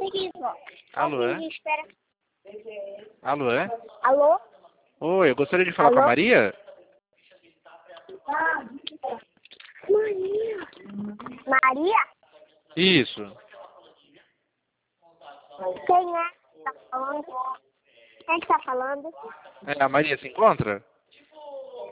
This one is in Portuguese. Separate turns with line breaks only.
Alô, é?
Espera.
Alô, é?
Alô?
Oi, eu gostaria de falar com a
Alô?
Maria?
Maria? Maria?
Isso.
Quem é que tá falando? Quem é que tá falando?
É, a Maria se encontra?